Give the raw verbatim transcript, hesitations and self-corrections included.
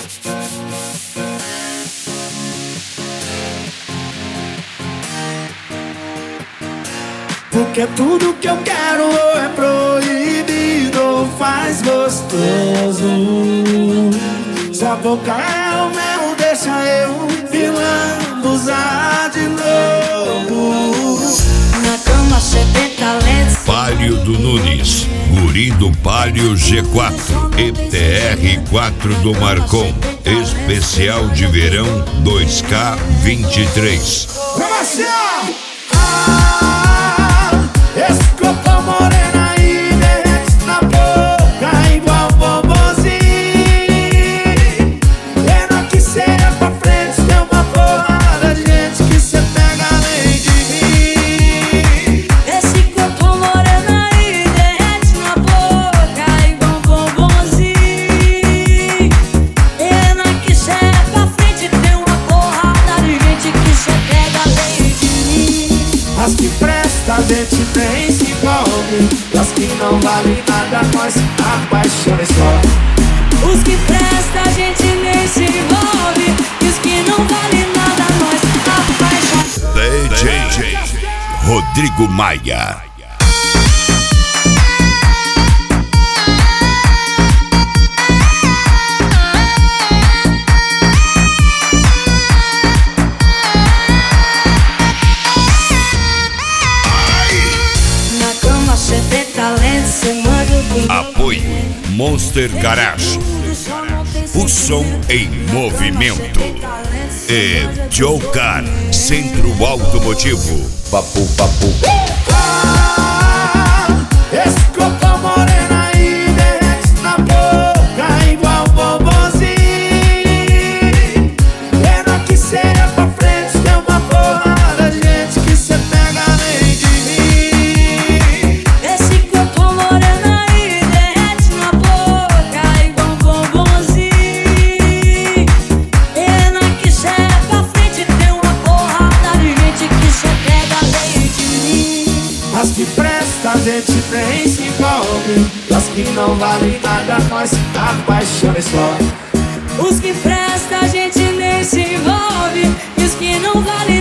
Porque tudo que eu quero ou é proibido ou faz gostoso. Sua boca é o mel, deixa eu vilão usar de novo. Na cama cê tem talento. Palio do Nunes, guri do Palio G quatro e T R quatro do Marcon. Especial de verão dois K vinte e três. Escopa morena e derrete na boca igual bombonzinho. Pena que cê é pra frente, tem uma porrada de gente que cê pega além de mim. Esse corpo morena e derrete na boca igual bombonzinho. Pena que cê é pra frente, tem uma porrada de gente que cê pega além de mim. As que presta a gente nem se envolve, e as que não valem nada nós apaixona só. Os que presta a gente nem se envolve, e os que não valem nada nós apaixona. D J Rodrigo Maia. Apoio Monster Garage, o som em movimento. E Joe Car, Centro Automotivo. Papo, papo. Escopa morena e derrete na boca igual bombonzinho. Pena que cê é pra frente, tem uma porrada de gente que cê pega além de mim. Esse corpo morena e derrete na boca igual bombonzinho. Pena que cê é pra frente, tem uma porrada de gente que cê pega além de mim. As que presta a gente nem se envolve, e as que não valem nada nós apaixona só. Os que presta a gente nem se envolve, e os que não valem